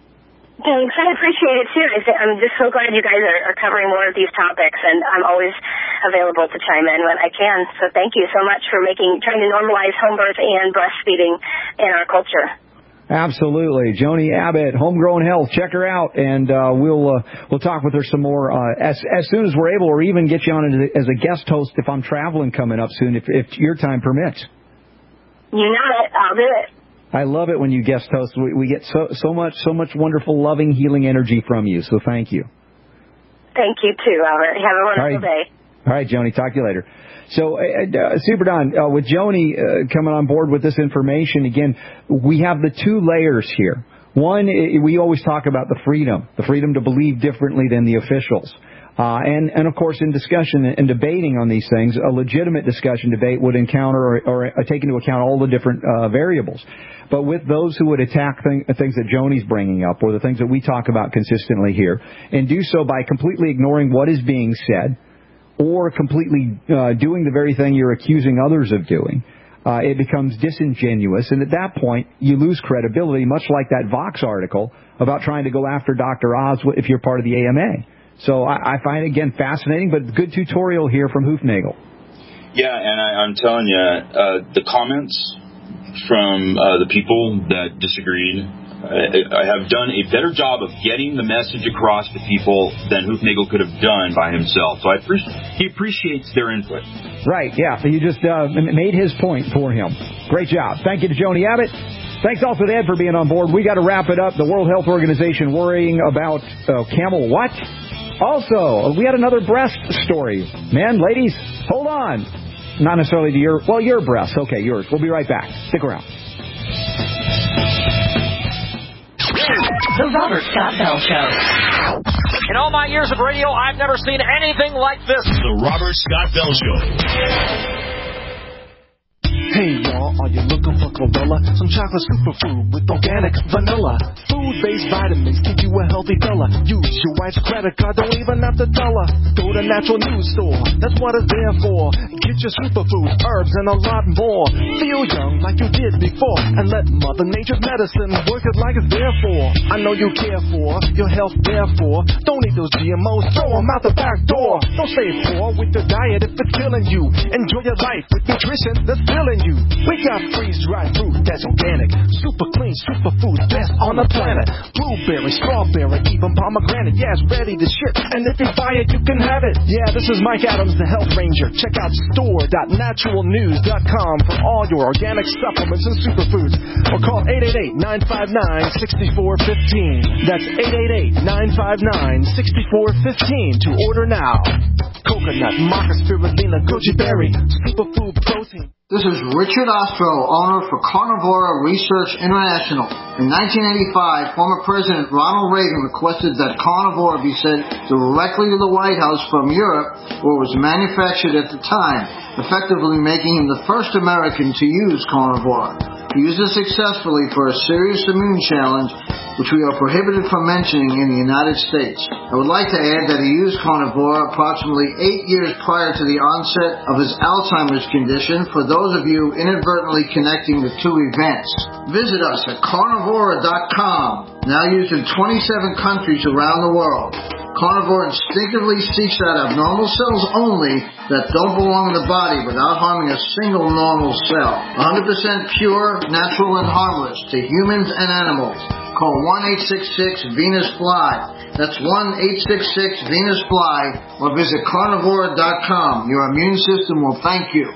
Thanks. I appreciate it, too. I'm just so glad you guys are, are covering more of these topics, and I'm always available to chime in when I can. So thank you so much for making trying to normalize home birth and breastfeeding in our culture. Absolutely. Joni Abbott, Homegrown Health. Check her out, and uh, we'll uh, we'll talk with her some more uh, as as soon as we're able, or even get you on as a, as a guest host if I'm traveling coming up soon, if, if your time permits. You know it. I'll do it. I love it when you guest host. We, we get so so much so much wonderful, loving, healing energy from you. So thank you. Thank you too, Albert. Have a wonderful All right. day. All right, Joni. Talk to you later. So, uh, Super Don, uh, with Joni uh, coming on board with this information, again, we have the two layers here. One, we always talk about the freedom, the freedom to believe differently than the officials. Uh, and, and, of course, in discussion and debating on these things, a legitimate discussion debate would encounter or, or take into account all the different uh, variables. But with those who would attack thing, things that Joni's bringing up or the things that we talk about consistently here and do so by completely ignoring what is being said or completely uh, doing the very thing you're accusing others of doing, uh, it becomes disingenuous. And at that point, you lose credibility, much like that Vox article about trying to go after Doctor Oz if you're part of the A M A. So I, I find it, again, fascinating, but good tutorial here from Hoofnagel. Yeah, and I, I'm telling you, uh, the comments from uh, the people that disagreed, I, I have done a better job of getting the message across to people than Hoofnagel could have done by himself. So I appreciate, he appreciates their input. Right, yeah. So you just uh, made his point for him. Great job. Thank you to Joni Abbott. Thanks also to Ed for being on board. We got to wrap it up. The World Health Organization worrying about uh, camel what? Also, we had another breast story. Men, ladies, hold on. Not necessarily to your, well, your breasts. Okay, yours. We'll be right back. Stick around. The Robert Scott Bell Show. In all my years of radio, I've never seen anything like this. The Robert Scott Bell Show. Hey y'all, are you looking for chlorella? Some chocolate superfood with organic vanilla. Food-based vitamins keep you a healthy fella. Use your wife's credit card, don't even have to tell her. Go to Natural News Store, that's what it's there for. Get your superfoods, herbs, and a lot more. Feel young like you did before, and let Mother Nature's medicine work it like it's there for. I know you care for your health, therefore. Don't eat those G M Os, throw them out the back door. Don't stay poor with your diet if it's killing you. Enjoy your life with nutrition that's filling you. We got freeze-dried fruit that's organic, super clean, super food, best on the planet. Blueberry, strawberry, even pomegranate. Yeah, it's ready to ship, and if you buy it, you can have it. Yeah, this is Mike Adams, the Health Ranger. Check out store dot natural news dot com for all your organic supplements and superfoods. Or call eight eight eight, nine five nine, six four one five. That's eight eight eight, nine five nine, six four one five to order now. Coconut, maca spirulina, goji berry, superfood protein. This is Richard Ostro, owner for Carnivora Research International. In nineteen eighty-five, former President Ronald Reagan requested that Carnivora be sent directly to the White House from Europe, where it was manufactured at the time, effectively making him the first American to use Carnivora. He used it successfully for a serious immune challenge, which we are prohibited from mentioning in the United States. I would like to add that he used Carnivora approximately eight years prior to the onset of his Alzheimer's condition, for those of you inadvertently connecting the two events. Visit us at carnivora dot com, now used in twenty-seven countries around the world. Carnivore instinctively seeks out abnormal cells only that don't belong in the body without harming a single normal cell. one hundred percent pure, natural, and harmless to humans and animals. Call one eight six six Venus Fly. That's one eight six six Venus Fly, or visit carnivora dot com. Your immune system will thank you.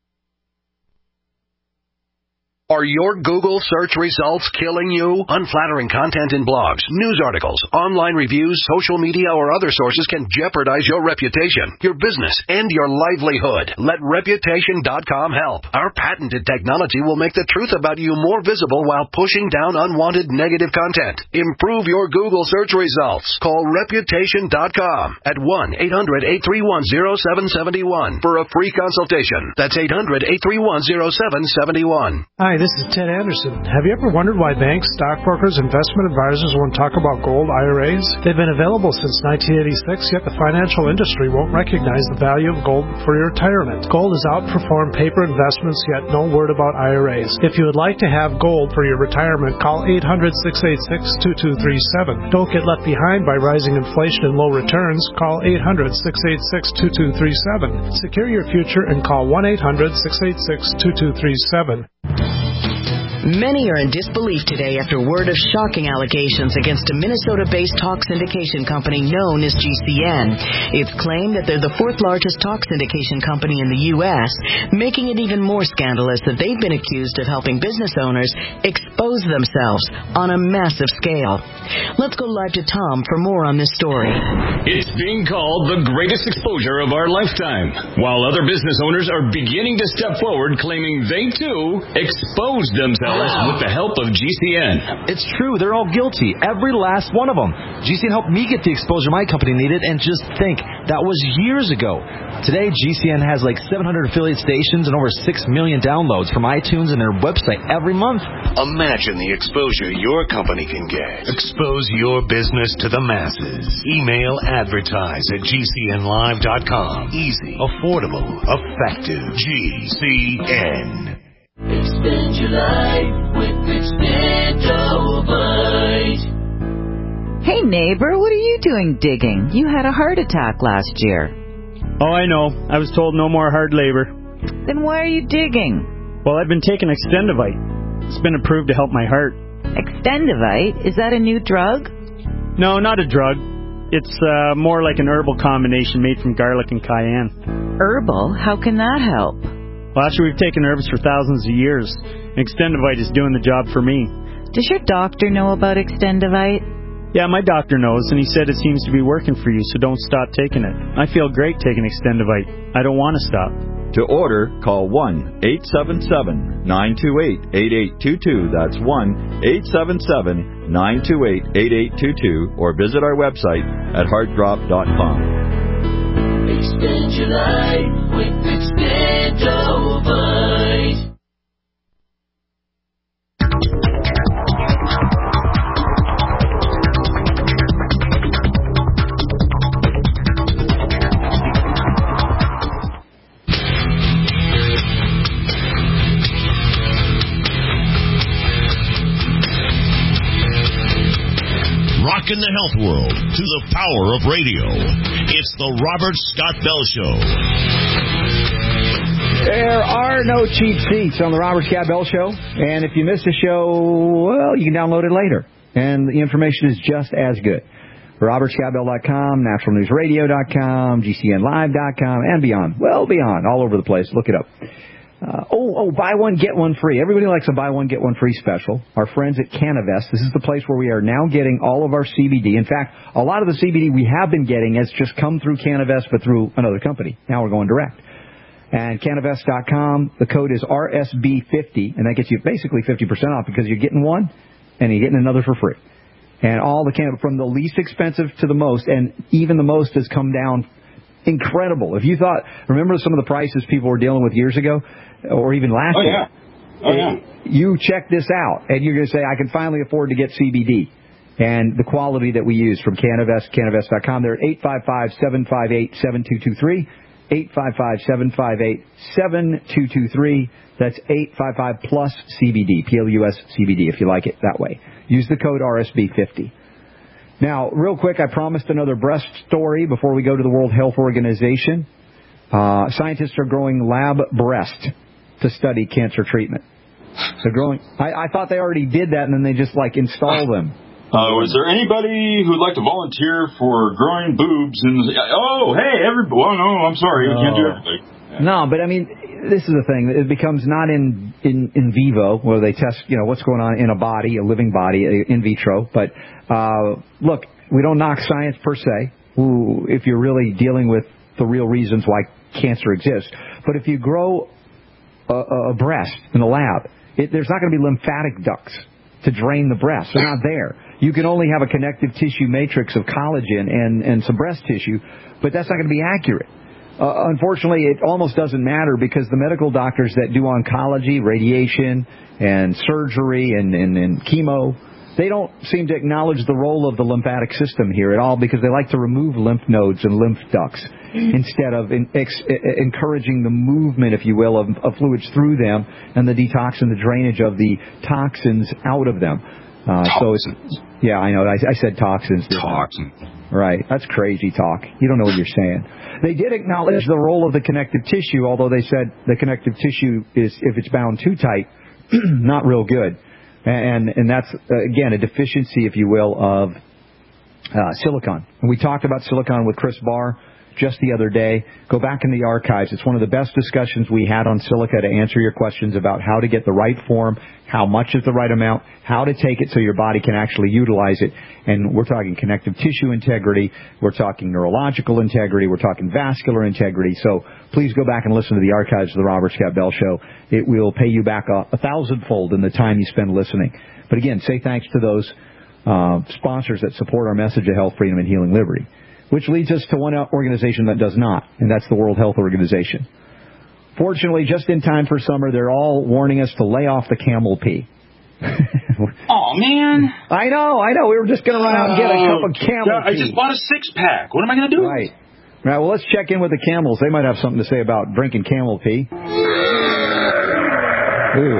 Are your Google search results killing you? Unflattering content in blogs, news articles, online reviews, social media, or other sources can jeopardize your reputation, your business, and your livelihood. Let reputation dot com help. Our patented technology will make the truth about you more visible while pushing down unwanted negative content. Improve your Google search results. Call reputation dot com at one eight hundred, eight three one, zero seven seven one for a free consultation. That's eight hundred, eight three one, zero seven seven one. Hi, this is Ted Anderson. Have you ever wondered why banks, stockbrokers, investment advisors won't talk about gold I R As? They've been available since nineteen eighty-six, yet the financial industry won't recognize the value of gold for your retirement. Gold has outperformed paper investments, yet no word about I R As. If you would like to have gold for your retirement, call eight hundred, six eight six, two two three seven. Don't get left behind by rising inflation and low returns. Call eight hundred, six eight six, two two three seven. Secure your future and call one eight hundred, six eight six, two two three seven. Many are in disbelief today after word of shocking allegations against a Minnesota-based talk syndication company known as G C N. It's claimed that they're the fourth largest talk syndication company in the U S, making it even more scandalous that they've been accused of helping business owners expose themselves on a massive scale. Let's go live to Tom for more on this story. It's being called the greatest exposure of our lifetime, while other business owners are beginning to step forward claiming they too exposed themselves with the help of G C N. It's true. They're all guilty. Every last one of them. G C N helped me get the exposure my company needed, and just think, that was years ago. Today, G C N has like seven hundred affiliate stations and over six million downloads from iTunes and their website every month. Imagine the exposure your company can get. Expose your business to the masses. Email advertise at G C N live dot com. Easy, affordable, effective. G C N. Expand your life with Expandovite. Hey neighbor, what are you doing digging? You had a heart attack last year. Oh, I know. I was told no more hard labor. Then why are you digging? Well, I've been taking Extendovite. It's been approved to help my heart. Extendovite? Is that a new drug? No, not a drug. It's uh, more like an herbal combination made from garlic and cayenne. Herbal? How can that help? Well, actually, we've taken herbs for thousands of years. Extendovite is doing the job for me. Does your doctor know about Extendovite? Yeah, my doctor knows, and he said it seems to be working for you, so don't stop taking it. I feel great taking Extendovite. I don't want to stop. To order, call one eight seven seven, nine two eight, eight eight two two. That's one eight seven seven, nine two eight, eight eight two two, or visit our website at heart drop dot com. Expand your life with Expandovite. Rockin' the health world to the power of radio. It's the Robert Scott Bell Show. There are no cheap seats on the Robert Scott Bell Show. And if you missed a show, well, you can download it later. And the information is just as good. robert scott bell dot com, natural news radio dot com, G C N live dot com, and beyond. Well, beyond. All over the place. Look it up. Uh, oh, oh, buy one, get one free. Everybody likes a buy one, get one free special. Our friends at Canavest, this is the place where we are now getting all of our C B D. In fact, a lot of the C B D we have been getting has just come through Canavest, but through another company. Now we're going direct. And Canavest dot com, the code is R S B fifty, and that gets you basically fifty percent off because you're getting one and you're getting another for free. And all the can from the least expensive to the most, and even the most has come down incredible. If you thought, remember some of the prices people were dealing with years ago, or even last oh, year? Yeah. Oh, yeah. You check this out, and you're going to say, I can finally afford to get C B D. And the quality that we use from Canavest, Canavest dot com, they're at eight five five, seven five eight, seven two two three, eight five five, seven five eight, seven two two three. That's eight five five plus C B D, P L U S C B D, if you like it that way. Use the code R S B fifty. Now, real quick, I promised another breast story before we go to the World Health Organization. Uh, scientists are growing lab breast to study cancer treatment. They're growing. I, I thought they already did that, and then they just, like, install them. Uh, is there anybody who'd like to volunteer for growing boobs? And oh, hey, everybody. Well, no, I'm sorry. We can't do everything. Yeah. No, but, I mean, this is the thing. It becomes not in, in, in vivo, where they test, you know, what's going on in a body, a living body, in vitro. But, uh, look, we don't knock science per se, Ooh, if you're really dealing with the real reasons why cancer exists. But if you grow a, a breast in the lab, it, there's not going to be lymphatic ducts to drain the breast. They're not there. You can only have a connective tissue matrix of collagen and, and some breast tissue, but that's not going to be accurate. Uh, unfortunately, it almost doesn't matter because the medical doctors that do oncology, radiation, and surgery and, and, and chemo, they don't seem to acknowledge the role of the lymphatic system here at all because they like to remove lymph nodes and lymph ducts instead of in, ex, encouraging the movement, if you will, of, of fluids through them and the detox and the drainage of the toxins out of them. Uh, so it's, yeah, I know. I, I said toxins. Toxins. Right. That's crazy talk. You don't know what you're saying. They did acknowledge the role of the connective tissue, although they said the connective tissue is, if it's bound too tight, not real good. And and that's, uh, again, a deficiency, if you will, of uh, silicon. And we talked about silicon with Chris Barr just the other day. Go back in the archives. It's one of the best discussions we had on silica to answer your questions about how to get the right form, how much is the right amount, how to take it so your body can actually utilize it. And we're talking connective tissue integrity. We're talking neurological integrity. We're talking vascular integrity. So please go back and listen to the archives of the Robert Scott Bell Show. It will pay you back a, a thousandfold in the time you spend listening. But again, say thanks to those uh, sponsors that support our message of health, freedom, and healing liberty. Which leads us to one organization that does not, and that's the World Health Organization. Fortunately, just in time for summer, they're all warning us to lay off the camel pee. Oh man! I know, I know. We were just going to run out and get a cup of camel God, pee. I just bought a six-pack. What am I going to do? Right. Right, well, let's check in with the camels. They might have something to say about drinking camel pee. Ooh.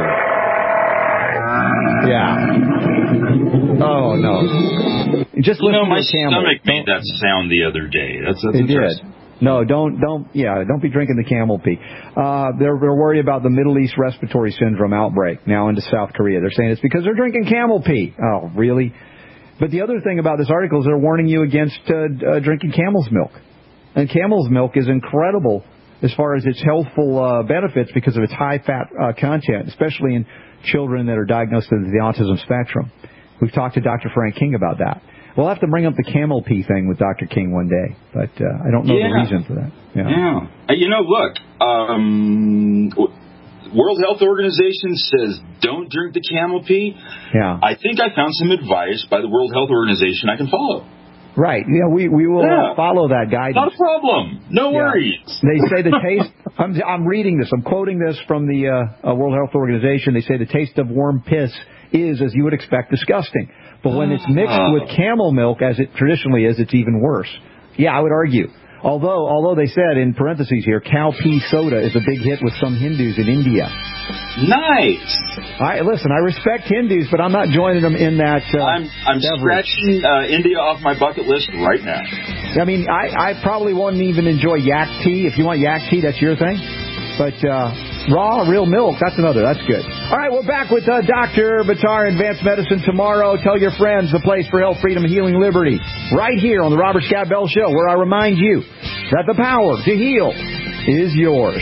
Yeah. Oh, no. Just you know, listen my to the camel. stomach made that sound the other day. That's, that's it interesting. did. No, don't, don't, yeah, don't be drinking the camel pee. Uh, they're, they're worried about the Middle East respiratory syndrome outbreak now into South Korea. They're saying it's because they're drinking camel pee. Oh, really? But the other thing about this article is they're warning you against uh, uh, drinking camel's milk. And camel's milk is incredible as far as its healthful uh, benefits because of its high fat uh, content, especially in children that are diagnosed with the autism spectrum. We've talked to Doctor Frank King about that. We'll have to bring up the camel pee thing with Doctor King one day, but uh, I don't know yeah. the reason for that. Yeah. yeah. You know, look, um, World Health Organization says don't drink the camel pee. Yeah. I think I found some advice by the World Health Organization I can follow. Right. Yeah, we, we will yeah. uh, follow that guidance. Not a problem. No yeah. worries. They say the taste, I'm, I'm reading this, I'm quoting this from the uh, uh, World Health Organization. They say the taste of warm piss is, as you would expect, disgusting. But when it's mixed uh. with camel milk, as it traditionally is, it's even worse. Yeah, I would argue. Although, although they said in parentheses here, cow pea soda is a big hit with some Hindus in India. Nice. I listen. I respect Hindus, but I'm not joining them in that. Uh, I'm I'm beverage. scratching uh, India off my bucket list right now. I mean, I, I probably wouldn't even enjoy yak tea. If you want yak tea, that's your thing. But uh, raw, real milk, that's another. That's good. All right, we're back with uh, Doctor Buttar, Advanced Medicine, tomorrow. Tell your friends the place for health, freedom, and healing liberty. Right here on the Robert Scott Bell Show, where I remind you that the power to heal is yours.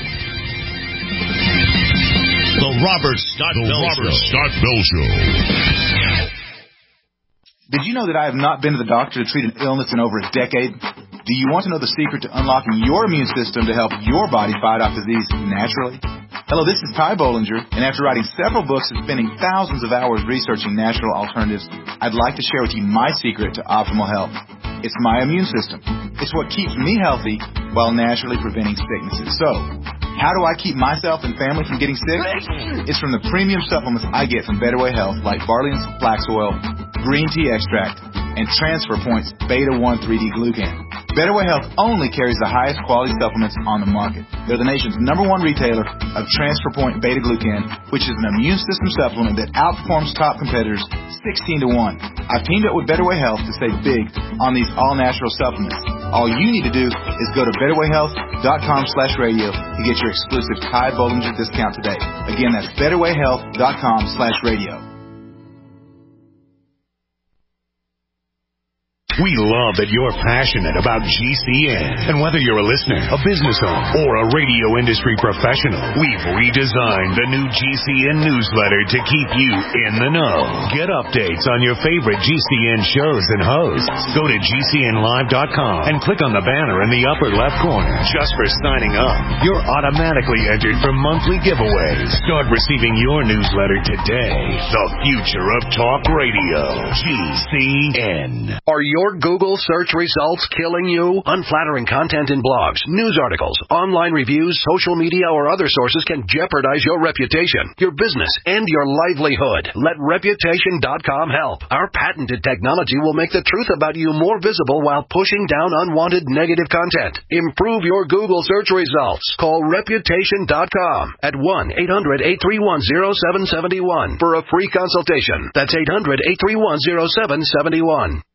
The Robert Scott the Bell Robert Show. Scott Bell Show. Did you know that I have not been to the doctor to treat an illness in over a decade? Do you want to know the secret to unlocking your immune system to help your body fight off disease naturally? Hello, this is Ty Bollinger, and after writing several books and spending thousands of hours researching natural alternatives, I'd like to share with you my secret to optimal health. It's my immune system. It's what keeps me healthy while naturally preventing sicknesses. So, how do I keep myself and family from getting sick? It's from the premium supplements I get from Better Way Health, like barley and flax oil, green tea extract, and Transfer Point's beta one three D glucan. Better Way Health only carries the highest quality supplements on the market. They're the nation's number one retailer of Transfer Point beta glucan, which is an immune system supplement that outperforms top competitors sixteen to one. I've teamed up with Better Way Health to save big on these all-natural supplements. All you need to do is go to betterwayhealth.com slash radio to get your exclusive Ty Bollinger discount today. Again, that's betterwayhealth.com slash radio. We love that you're passionate about G C N. And whether you're a listener, a business owner, or a radio industry professional, we've redesigned the new G C N newsletter to keep you in the know. Get updates on your favorite G C N shows and hosts. Go to G C N live dot com and click on the banner in the upper left corner. Just for signing up, you're automatically entered for monthly giveaways. Start receiving your newsletter today. The future of talk radio. G C N. Are your Google search results killing you? Unflattering content in blogs, news articles, online reviews, social media, or other sources can jeopardize your reputation, your business, and your livelihood. Let Reputation dot com help. Our patented technology will make the truth about you more visible while pushing down unwanted negative content. Improve your Google search results. Call Reputation dot com at one eight hundred eight three one zero seven seven one for a free consultation. That's eight hundred eight three one zero seven seven one.